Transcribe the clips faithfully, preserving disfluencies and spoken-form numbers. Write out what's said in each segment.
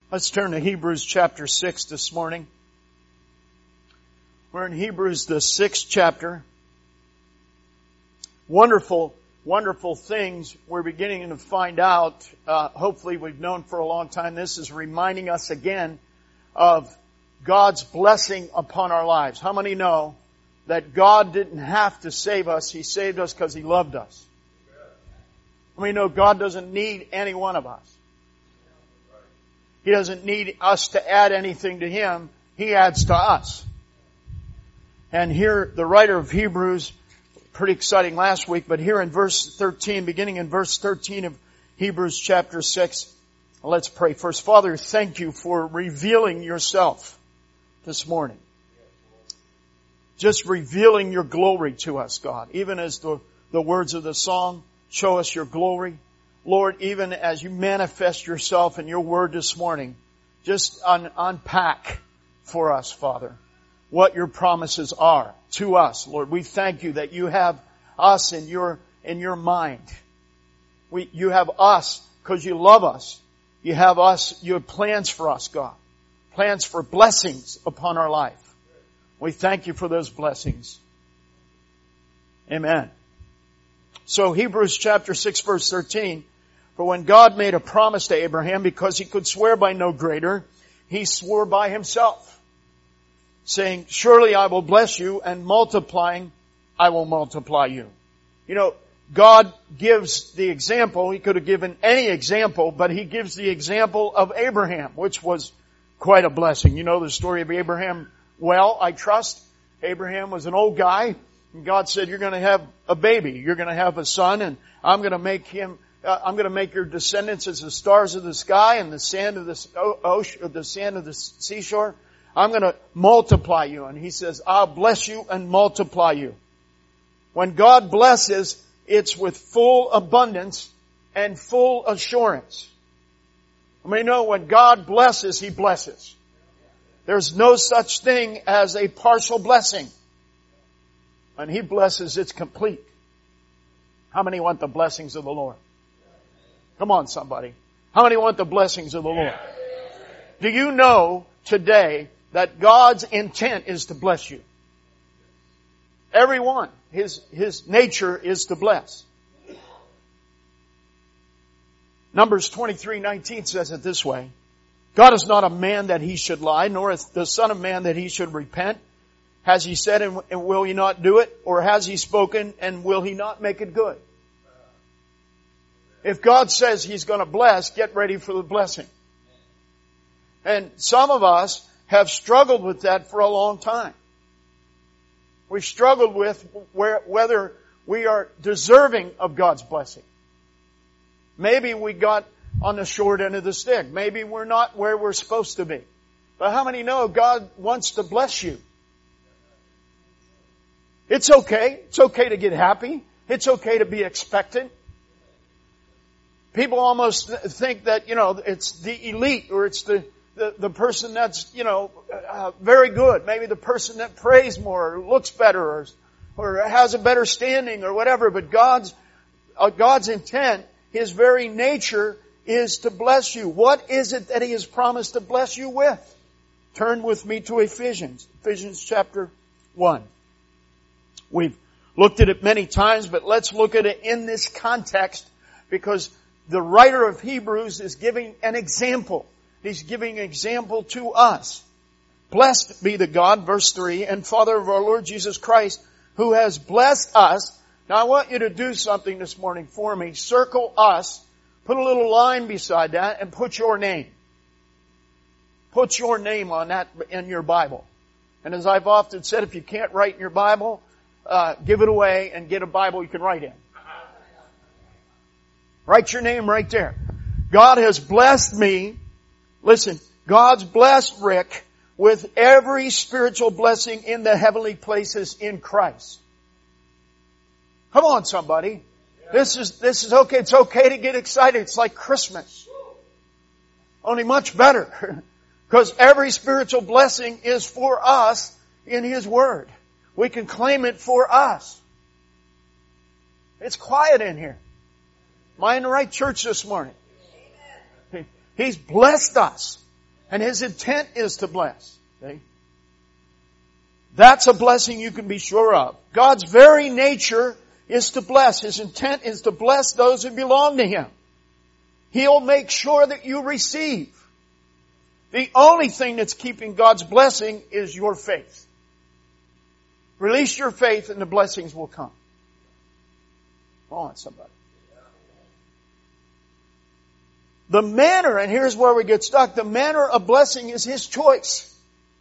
Let's turn to Hebrews chapter six this morning. We're in Hebrews, the sixth chapter. Wonderful, wonderful things we're beginning to find out. Uh, hopefully we've known for a long time. This is reminding us again of God's blessing upon our lives. How many know that God didn't have to save us? He saved us because He loved us. How many know God doesn't need any one of us? He doesn't need us to add anything to Him. He adds to us. And here, the writer of Hebrews, pretty exciting last week, but here in verse thirteen, beginning in verse thirteen of Hebrews chapter six, let's pray first. Father, thank You for revealing Yourself this morning. Just revealing Your glory to us, God. Even as the, the words of the song show us Your glory. Lord, even as You manifest Yourself in Your word this morning, just un- unpack for us, Father, what Your promises are to us. Lord, we thank You that You have us in Your, in Your mind. We, You have us because You love us. You have us, You have plans for us, God. Plans for blessings upon our life. We thank You for those blessings. Amen. So Hebrews chapter six verse thirteen, for when God made a promise to Abraham, because He could swear by no greater, He swore by Himself, saying, surely I will bless you, and multiplying, I will multiply you. You know, God gives the example. He could have given any example, but He gives the example of Abraham, which was quite a blessing. You know the story of Abraham well, I trust. Abraham was an old guy, and God said, you're going to have a baby. You're going to have a son, and I'm going to make him, uh, I'm going to make your descendants as the stars of the sky and the sand of the ocean, the sand of the seashore. I'm going to multiply you. And He says, I'll bless you and multiply you. When God blesses, it's with full abundance and full assurance. I mean, know when God blesses, He blesses. There's no such thing as a partial blessing. When He blesses, it's complete. How many want the blessings of the Lord? Come on, somebody. How many want the blessings of the Lord? Do you know today that God's intent is to bless you? Everyone. His, His nature is to bless. Numbers twenty-three nineteen says it this way. God is not a man that He should lie, nor is the Son of Man that He should repent. Has He said and will He not do it? Or has He spoken and will He not make it good? If God says He's going to bless, get ready for the blessing. And some of us have struggled with that for a long time. We've struggled with where, whether we are deserving of God's blessing. Maybe we got on the short end of the stick. Maybe we're not where we're supposed to be. But how many know God wants to bless you? It's okay. It's okay to get happy. It's okay to be expectant. People almost think that, you know, it's the elite or it's the, the, the person that's, you know, uh, very good. Maybe the person that prays more or looks better or, or has a better standing or whatever. But God's, uh, God's intent, His very nature is to bless you. What is it that He has promised to bless you with? Turn with me to Ephesians. Ephesians chapter one. We've looked at it many times, but let's look at it in this context because the writer of Hebrews is giving an example. He's giving an example to us. Blessed be the God, verse three, and Father of our Lord Jesus Christ, who has blessed us. Now I want you to do something this morning for me. Circle us. Put a little line beside that and put your name. Put your name on that in your Bible. And as I've often said, if you can't write in your Bible, uh, give it away and get a Bible you can write in. Write your name right there. God has blessed me. Listen, God's blessed Rick with every spiritual blessing in the heavenly places in Christ. Come on, somebody. This is, this is okay. It's okay to get excited. It's like Christmas. Only much better. Because every spiritual blessing is for us in His Word. We can claim it for us. It's quiet in here. Am I in the right church this morning? He's blessed us And His intent is to bless. See? That's a blessing you can be sure of. God's very nature is to bless. His intent is to bless those who belong to Him. He'll make sure that you receive. The only thing that's keeping God's blessing is your faith. Release your faith and the blessings will come. Come on, somebody. The manner, and here's where we get stuck, the manner of blessing is His choice.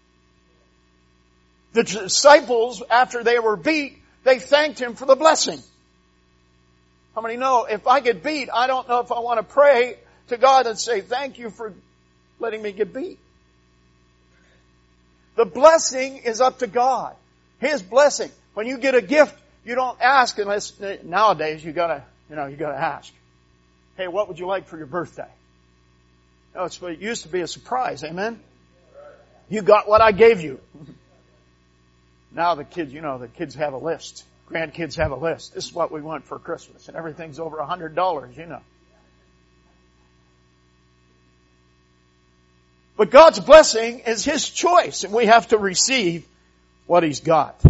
The disciples, after they were beat, they thanked Him for the blessing. How many know, if I get beat, I don't know if I want to pray to God and say, thank you for letting me get beat. The blessing is up to God. His blessing. When you get a gift, you don't ask unless, nowadays you gotta, you know, you gotta ask. Hey, what would you like for your birthday? No, it's, it used to be a surprise, amen? You got what I gave you. Now the kids, you know, the kids have a list. Grandkids have a list. This is what we want for Christmas. And everything's over a hundred dollars, you know. But God's blessing is His choice, and we have to receive what He's got.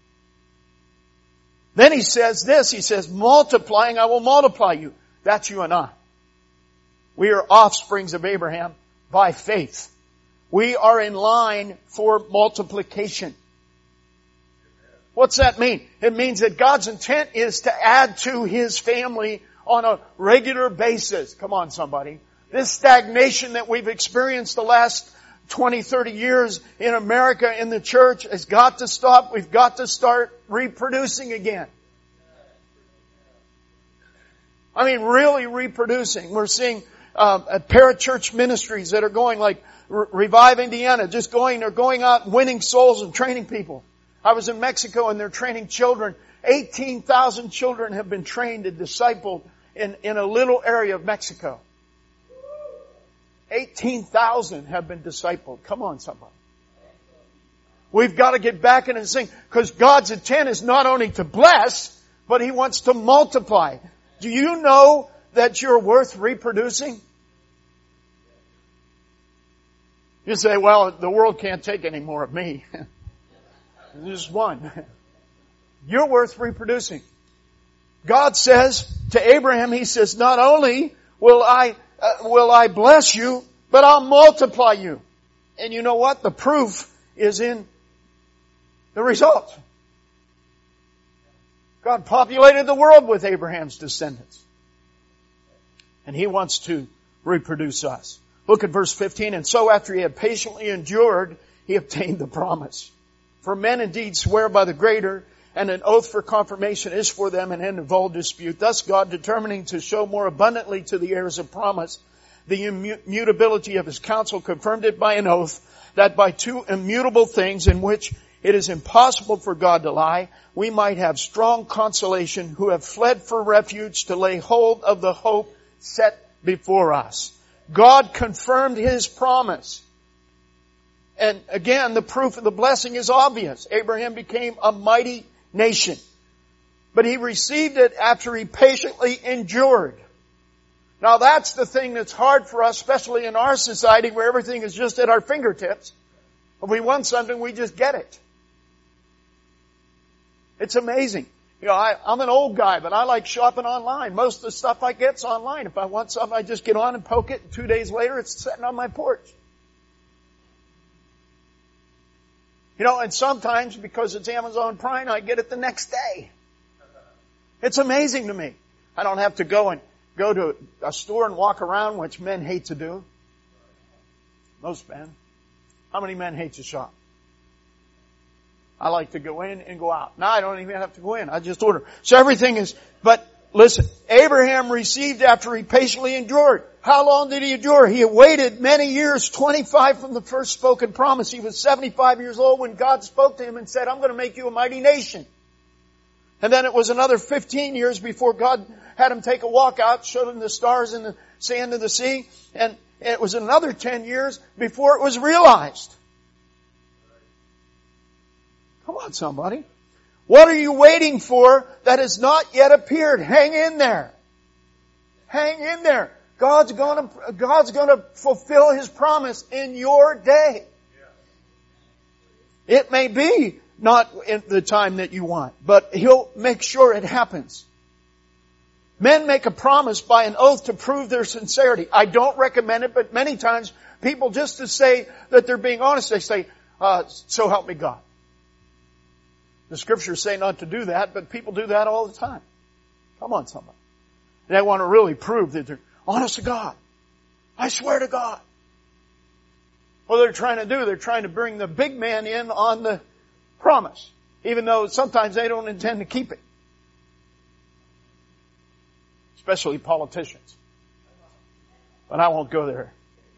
Then He says this, He says, multiplying, I will multiply you. That's you and I. We are offsprings of Abraham by faith. We are in line for multiplication. What's that mean? It means that God's intent is to add to His family on a regular basis. Come on, somebody. This stagnation that we've experienced the last twenty, thirty years in America in the church has got to stop. We've got to start reproducing again. I mean, really reproducing. We're seeing um, parachurch ministries that are going like Re- Revive Indiana, just going, they're going out and winning souls and training people. I was in Mexico and they're training children. eighteen thousand children have been trained and discipled in, in a little area of Mexico. eighteen thousand have been discipled. Come on, somebody. We've got to get back in and sing, because God's intent is not only to bless, but He wants to multiply. Do you know that you're worth reproducing? You say, well, the world can't take any more of me. There's one. You're worth reproducing. God says to Abraham, He says, not only will I uh, will I bless you, but I'll multiply you. And you know what? The proof is in the result. God populated the world with Abraham's descendants. And He wants to reproduce us. Look at verse fifteen. And so after He had patiently endured, He obtained the promise. For men indeed swear by the greater, and an oath for confirmation is for them an end of all dispute. Thus God, determining to show more abundantly to the heirs of promise the immutability of His counsel, confirmed it by an oath, that by two immutable things in which it is impossible for God to lie, we might have strong consolation who have fled for refuge to lay hold of the hope set before us. God confirmed His promise. And again, the proof of the blessing is obvious. Abraham became a mighty nation. But he received it after he patiently endured. Now that's the thing that's hard for us, especially in our society where everything is just at our fingertips. If we want something, we just get it. It's amazing. You know, I, I'm an old guy, but I like shopping online. Most of the stuff I get's online. If I want something, I just get on and poke it, and two days later it's sitting on my porch. You know, and sometimes, because it's Amazon Prime, I get it the next day. It's amazing to me. I don't have to go and go to a store and walk around, which men hate to do. Most men. How many men hate to shop? I like to go in and go out. Now I don't even have to go in. I just order. So everything is, but listen, Abraham received after he patiently endured. How long did he endure? He waited many years, twenty-five from the first spoken promise. He was seventy-five years old when God spoke to him and said, I'm going to make you a mighty nation. And then it was another fifteen years before God had him take a walk out, showed him the stars and the sand of the sea. And it was another ten years before it was realized. Come on, somebody. What are you waiting for that has not yet appeared? Hang in there. Hang in there. God's gonna, God's gonna fulfill His promise in your day. It may be not in the time that you want, but He'll make sure it happens. Men make a promise by an oath to prove their sincerity. I don't recommend it, but many times people, just to say that they're being honest, they say, uh, so help me God. The Scriptures say not to do that, but people do that all the time. Come on, somebody. They want to really prove that they're honest to God. I swear to God. What they're trying to do, they're trying to bring the big man in on the promise, even though sometimes they don't intend to keep it. Especially politicians. But I won't go there.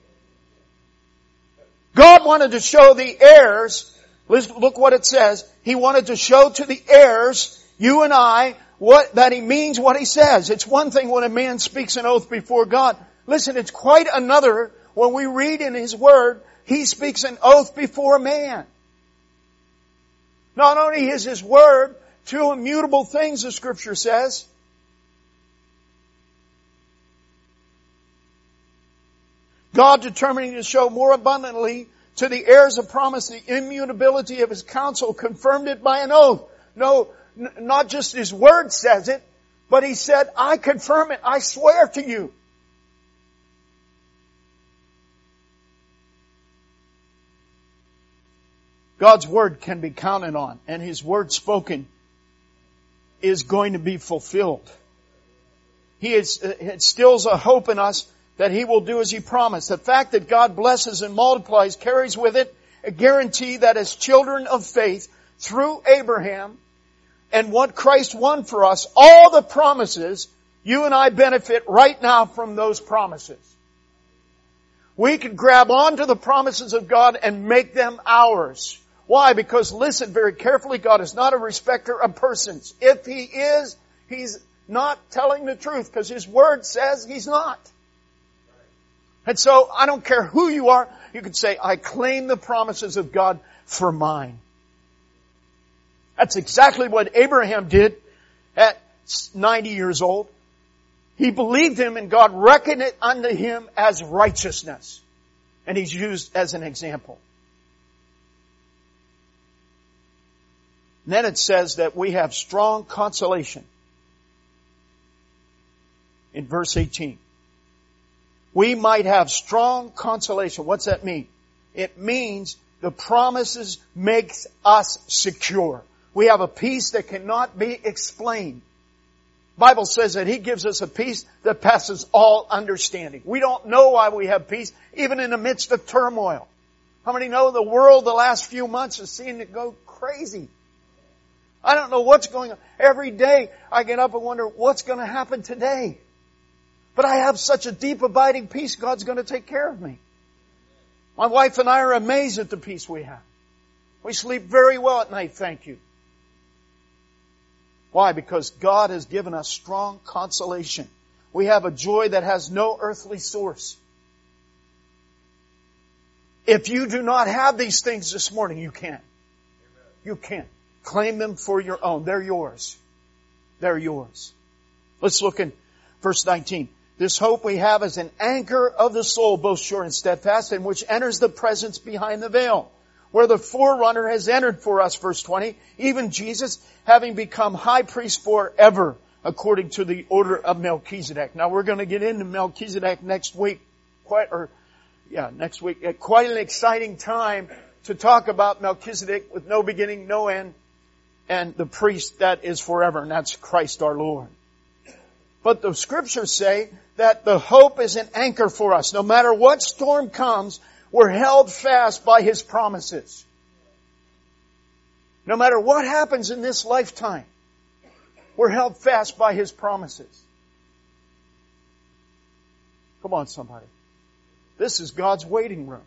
God wanted to show the heirs, look what it says, He wanted to show to the heirs, you and I, what, that He means what He says. It's one thing when a man speaks an oath before God. Listen, it's quite another when we read in His Word, He speaks an oath before man. Not only is His Word two immutable things, the Scripture says, God determining to show more abundantly to the heirs of promise the immutability of His counsel, confirmed it by an oath. No, n- not just His Word says it, but He said, I confirm it, I swear to you. God's Word can be counted on, and His Word spoken is going to be fulfilled. He is, it instills a hope in us that He will do as He promised. The fact that God blesses and multiplies carries with it a guarantee that as children of faith, through Abraham and what Christ won for us, all the promises, you and I benefit right now from those promises. We can grab onto the promises of God and make them ours. Why? Because listen very carefully, God is not a respecter of persons. If He is, He's not telling the truth because His Word says He's not. And so, I don't care who you are, you can say, I claim the promises of God for mine. That's exactly what Abraham did at ninety years old. He believed Him and God reckoned it unto him as righteousness. And he's used as an example. And then it says that we have strong consolation. In verse eighteen. We might have strong consolation. What's that mean? It means the promises makes us secure. We have a peace that cannot be explained. The Bible says that He gives us a peace that passes all understanding. We don't know why we have peace, even in the midst of turmoil. How many know the world the last few months has seen it go crazy? I don't know what's going on. Every day I get up and wonder what's going to happen today. But I have such a deep abiding peace, God's going to take care of me. My wife and I are amazed at the peace we have. We sleep very well at night, thank you. Why? Because God has given us strong consolation. We have a joy that has no earthly source. If you do not have these things this morning, you can. You can. Claim them for your own. They're yours. They're yours. Let's look in verse nineteen. This hope we have is an anchor of the soul, both sure and steadfast, in which enters the presence behind the veil, where the forerunner has entered for us, verse twenty, even Jesus, having become high priest forever, according to the order of Melchizedek. Now we're going to get into Melchizedek next week. Quite, or, yeah, next week. At quite an exciting time to talk about Melchizedek with no beginning, no end, and the priest that is forever, and that's Christ our Lord. But the Scriptures say that the hope is an anchor for us. No matter what storm comes, we're held fast by His promises. No matter what happens in this lifetime, we're held fast by His promises. Come on, somebody. This is God's waiting room.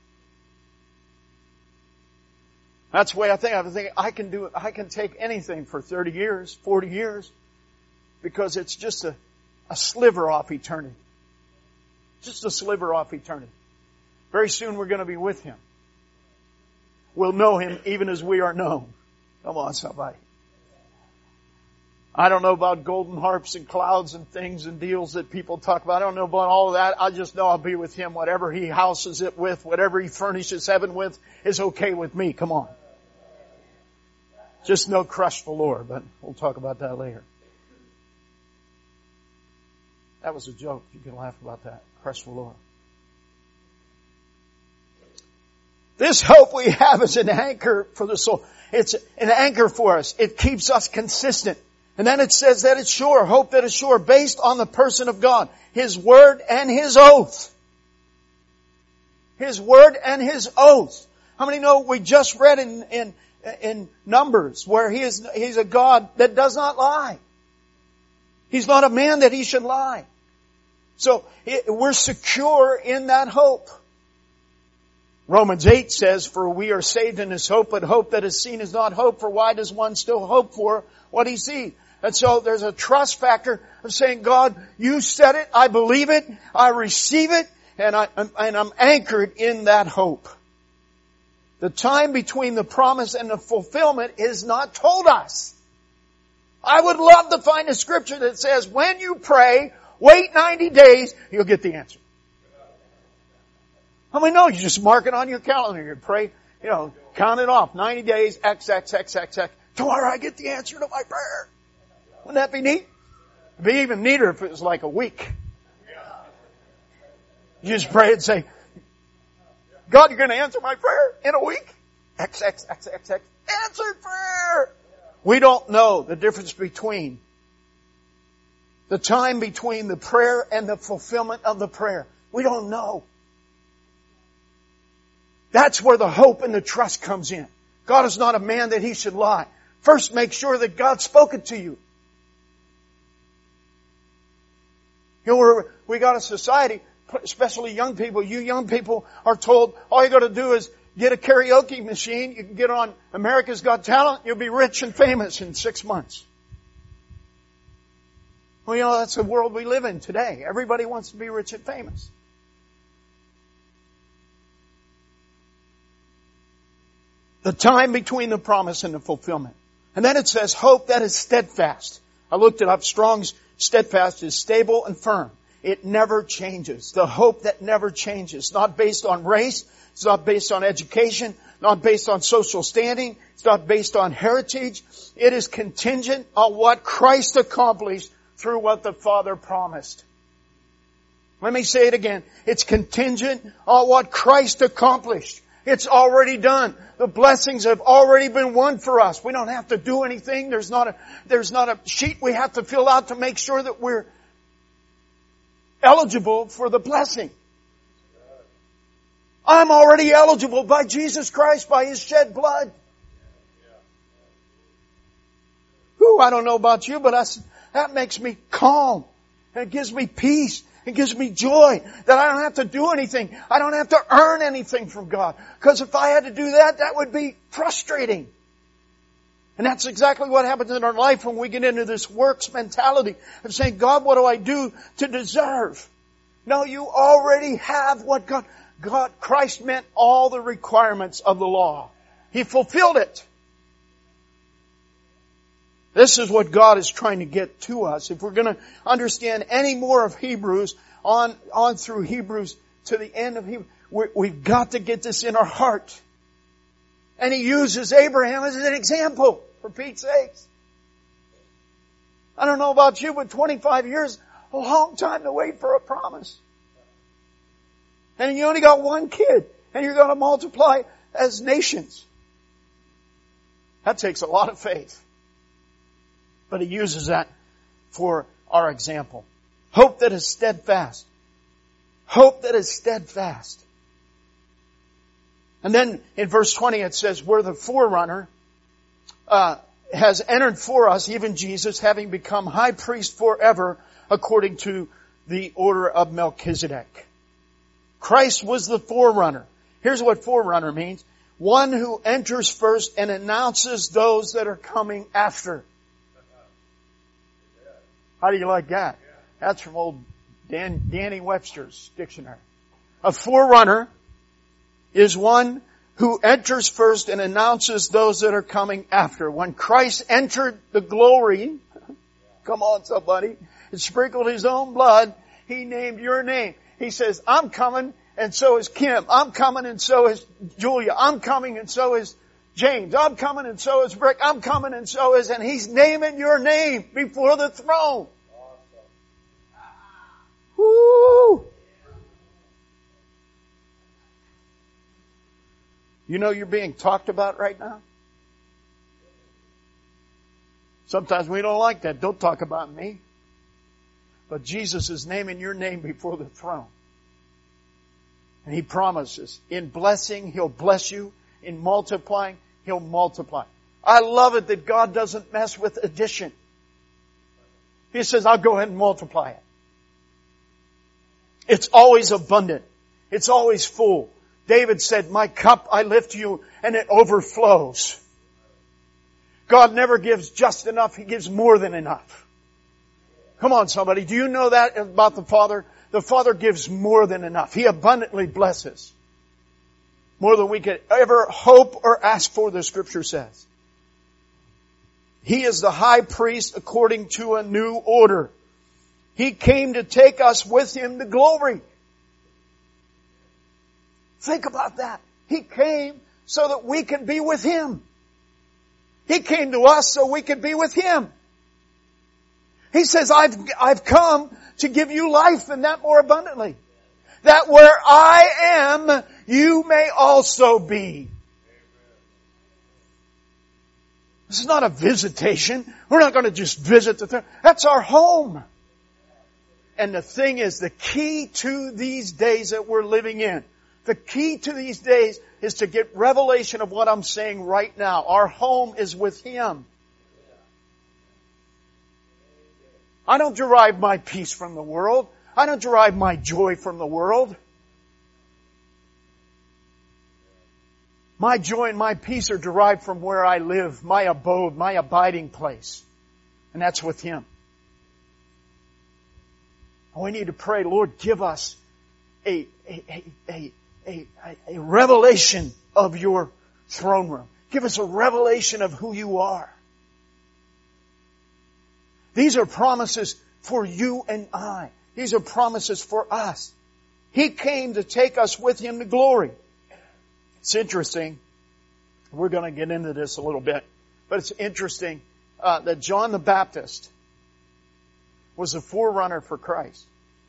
That's the way I think. I think I can do it. I can take anything for thirty years, forty years, because it's just a, a sliver off eternity. Just a sliver off eternity. Very soon we're going to be with Him. We'll know Him even as we are known. Come on, somebody. I don't know about golden harps and clouds and things and deals that people talk about. I don't know about all of that. I just know I'll be with Him. Whatever He houses it with, whatever He furnishes heaven with is okay with me. Come on. Just no crush the Lord, but we'll talk about that later. That was a joke. You can laugh about that. Crush the Lord. This hope we have is an anchor for the soul. It's an anchor for us. It keeps us consistent. And then it says that it's sure, hope that is sure, based on the person of God, His Word and His oath. His Word and His oath. How many know we just read in, in, in Numbers where He is, He's a God that does not lie. He's not a man that He should lie. So it, we're secure in that hope. Romans eight says, for we are saved in His hope, but hope that is seen is not hope, for why does one still hope for what he sees? And so there's a trust factor of saying, God, You said it, I believe it, I receive it, and, I, and I'm anchored in that hope. The time between the promise and the fulfillment is not told us. I would love to find a scripture that says, when you pray, wait ninety days, you'll get the answer. How many know you just mark it on your calendar? You pray, you know, count it off. ninety days, X, X, X, X, X. Tomorrow I get the answer to my prayer. Wouldn't that be neat? It'd be even neater if it was like a week. You just pray and say, God, You're going to answer my prayer in a week? X, X, X, X, X. Answered prayer! We don't know the difference between the time between the prayer and the fulfillment of the prayer. We don't know. That's where the hope and the trust comes in. God is not a man that He should lie. First, make sure that God spoke it to you. You know, we're, we got a society, especially young people. You young people are told all you got to do is get a karaoke machine. You can get on America's Got Talent. You'll be rich and famous in six months. Well, you know, that's the world we live in today. Everybody wants to be rich and famous. The time between the promise and the fulfillment. And then it says, hope that is steadfast. I looked it up. Strong's steadfast is stable and firm. It never changes. The hope that never changes. Not based on race. It's not based on education. Not based on social standing. It's not based on heritage. It is contingent on what Christ accomplished through what the Father promised. Let me say it again. It's contingent on what Christ accomplished. It's already done. The blessings have already been won for us. We don't have to do anything. There's not a, there's not a sheet we have to fill out to make sure that we're eligible for the blessing. I'm already eligible by Jesus Christ, by His shed blood. Whew, I don't know about you, but I, that makes me calm. And it gives me peace. It gives me joy that I don't have to do anything. I don't have to earn anything from God. Because if I had to do that, that would be frustrating. And that's exactly what happens in our life when we get into this works mentality of saying, God, what do I do to deserve? No, you already have what God, God, Christ met all the requirements of the law. He fulfilled it. This is what God is trying to get to us. If we're going to understand any more of Hebrews, on, on through Hebrews to the end of Hebrews, we're, we've got to get this in our heart. And He uses Abraham as an example, for Pete's sakes. I don't know about you, but twenty-five years, a long time to wait for a promise. And you only got one kid, and you're going to multiply as nations. That takes a lot of faith. But He uses that for our example. Hope that is steadfast. Hope that is steadfast. And then in verse twenty it says, where the forerunner uh, has entered for us, even Jesus, having become high priest forever, according to the order of Melchizedek. Christ was the forerunner. Here's what forerunner means. One who enters first and announces those that are coming after. How do you like that? That's from old Dan, Danny Webster's dictionary. A forerunner is one who enters first and announces those that are coming after. When Christ entered the glory, Come on, somebody. And sprinkled His own blood. He named your name. He says, I'm coming, and so is Kim. I'm coming, and so is Julia. I'm coming, and so is James. I'm coming, and so is Rick. I'm coming, and so is, and He's naming your name before the throne. Woo! You know you're being talked about right now? Sometimes we don't like that. Don't talk about me. But Jesus is naming your name before the throne. And He promises, in blessing, He'll bless you. In multiplying, He'll multiply. I love it that God doesn't mess with addition. He says, I'll go ahead and multiply it. It's always abundant. It's always full. David said, my cup I lift to you, and it overflows. God never gives just enough. He gives more than enough. Come on, somebody. Do you know that about the Father? The Father gives more than enough. He abundantly blesses. More than we could ever hope or ask for, the Scripture says. He is the high priest according to a new order. He came to take us with Him to glory. Think about that. He came so that we can be with Him. He came to us so we could be with Him. He says, I've, I've come to give you life, and that more abundantly. That where I am, you may also be. This is not a visitation. We're not going to just visit the throne. That's our home. And the thing is, the key to these days that we're living in, the key to these days is to get revelation of what I'm saying right now. Our home is with Him. I don't derive my peace from the world. I don't derive my joy from the world. My joy and my peace are derived from where I live, my abode, my abiding place. And that's with Him. We need to pray, Lord, give us a, a, a, a, a, a revelation of your throne room. Give us a revelation of who you are. These are promises for you and I. These are promises for us. He came to take us with Him to glory. It's interesting. We're going to get into this a little bit. But it's interesting uh, that John the Baptist was a forerunner for Christ.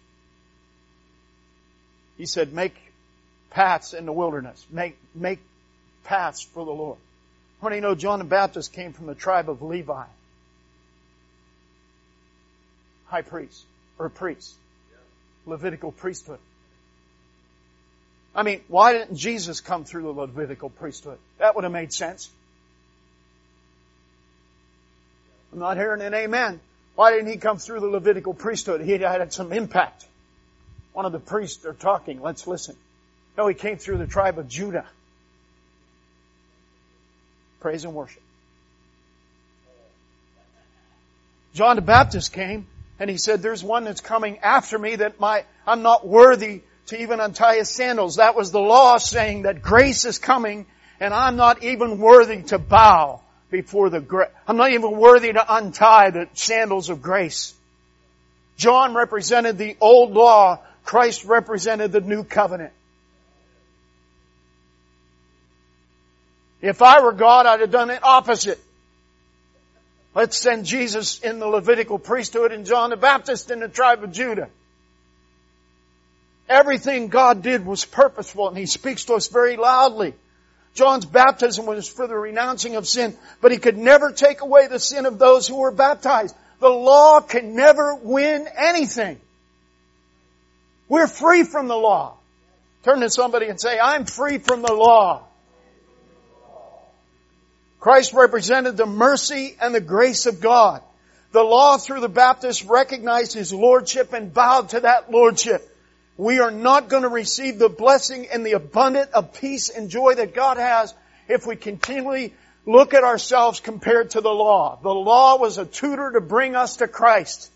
He said, make paths in the wilderness. Make, make paths for the Lord. How many know John the Baptist came from the tribe of Levi? High priest, or priest. Levitical priesthood. I mean, why didn't Jesus come through the Levitical priesthood? That would have made sense. I'm not hearing an amen. Why didn't He come through the Levitical priesthood? He had some impact. One of the priests are talking. Let's listen. No, He came through the tribe of Judah. Praise and worship. John the Baptist came and he said, there's one that's coming after me that my, I'm not worthy to even untie his sandals. That was the law saying that grace is coming and I'm not even worthy to bow before the grace. I'm not even worthy to untie the sandals of grace. John represented the old law. Christ represented the new covenant. If I were God, I'd have done it opposite. Let's send Jesus in the Levitical priesthood and John the Baptist in the tribe of Judah. Everything God did was purposeful, and He speaks to us very loudly. John's baptism was for the renouncing of sin, but he could never take away the sin of those who were baptized. The law can never win anything. We're free from the law. Turn to somebody and say, I'm free from the law. Christ represented the mercy and the grace of God. The law through the Baptist recognized His lordship and bowed to that lordship. We are not going to receive the blessing and the abundance of peace and joy that God has if we continually look at ourselves compared to the law. The law was a tutor to bring us to Christ.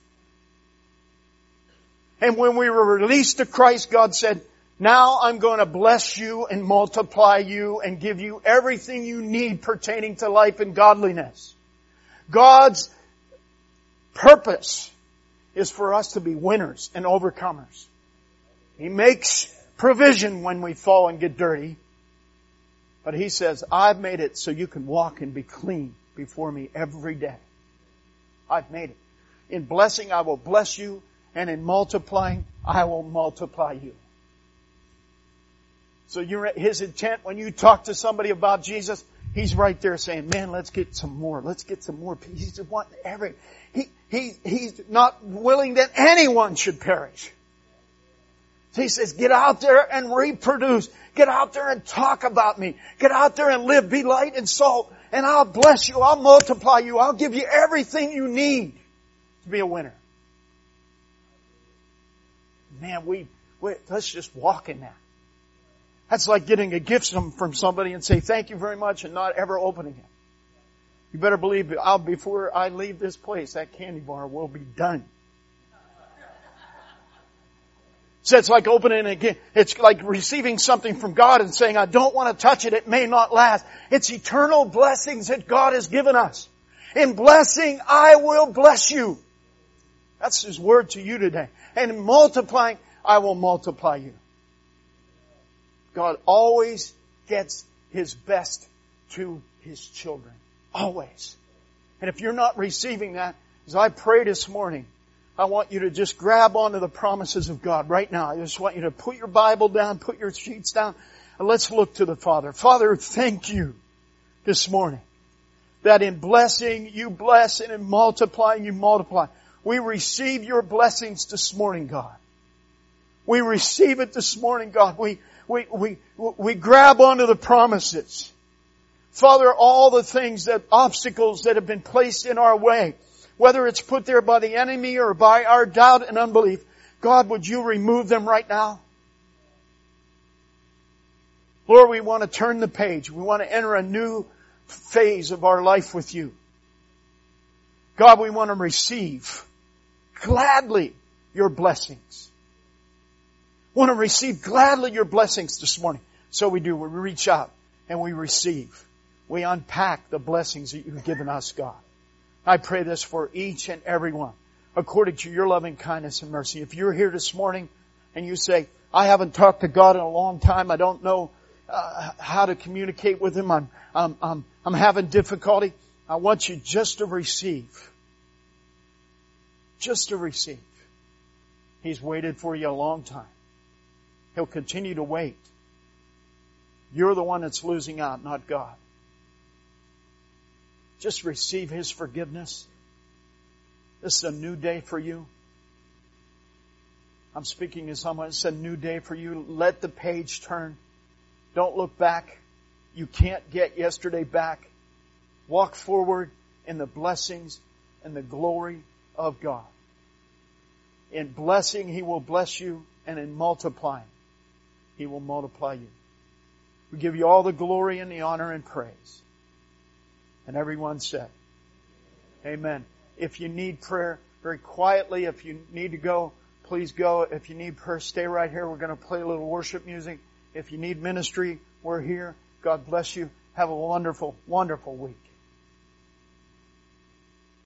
And when we were released to Christ, God said, now I'm going to bless you and multiply you and give you everything you need pertaining to life and godliness. God's purpose is for us to be winners and overcomers. He makes provision when we fall and get dirty. But He says, I've made it so you can walk and be clean before me every day. I've made it. In blessing, I will bless you. And in multiplying, I will multiply you. So you're, His intent when you talk to somebody about Jesus, He's right there saying, man, let's get some more. Let's get some more peace. He's wanting every, he, he, He's not willing that anyone should perish. So He says, get out there and reproduce. Get out there and talk about me. Get out there and live. Be light and salt. And I'll bless you. I'll multiply you. I'll give you everything you need to be a winner. Man, we, we let's just walk in that. That's like getting a gift from somebody and say, thank you very much, and not ever opening it. You better believe, I'll, before I leave this place, that candy bar will be done. So it's like opening a gift. It's like receiving something from God and saying, I don't want to touch it. It may not last. It's eternal blessings that God has given us. In blessing, I will bless you. That's His word to you today. And in multiplying, I will multiply you. God always gets His best to His children. Always. And if you're not receiving that, as I pray this morning, I want you to just grab onto the promises of God right now. I just want you to put your Bible down, put your sheets down, and let's look to the Father. Father, thank you this morning that in blessing you bless and in multiplying you multiply. We receive your blessings this morning, God. We receive it this morning, God. We, we, we, we grab onto the promises. Father, all the things that, obstacles that have been placed in our way, whether it's put there by the enemy or by our doubt and unbelief, God, would you remove them right now? Lord, we want to turn the page. We want to enter a new phase of our life with you. God, we want to receive gladly your blessings. We want to receive gladly your blessings this morning. So we do. We reach out and we receive. We unpack the blessings that you've given us, God. I pray this for each and every one, according to your loving kindness and mercy. If you're here this morning and you say, I haven't talked to God in a long time, I don't know uh, how to communicate with Him, I'm, I'm, I'm, I'm having difficulty, I want you just to receive. Just to receive. He's waited for you a long time. He'll continue to wait. You're the one that's losing out, not God. Just receive His forgiveness. This is a new day for you. I'm speaking to someone. It's a new day for you. Let the page turn. Don't look back. You can't get yesterday back. Walk forward in the blessings and the glory of God. In blessing, He will bless you, and in multiplying, He will multiply you. We give you all the glory and the honor and praise. And everyone said, amen. If you need prayer, very quietly, if you need to go, please go. If you need prayer, stay right here. We're going to play a little worship music. If you need ministry, we're here. God bless you. Have a wonderful, wonderful week.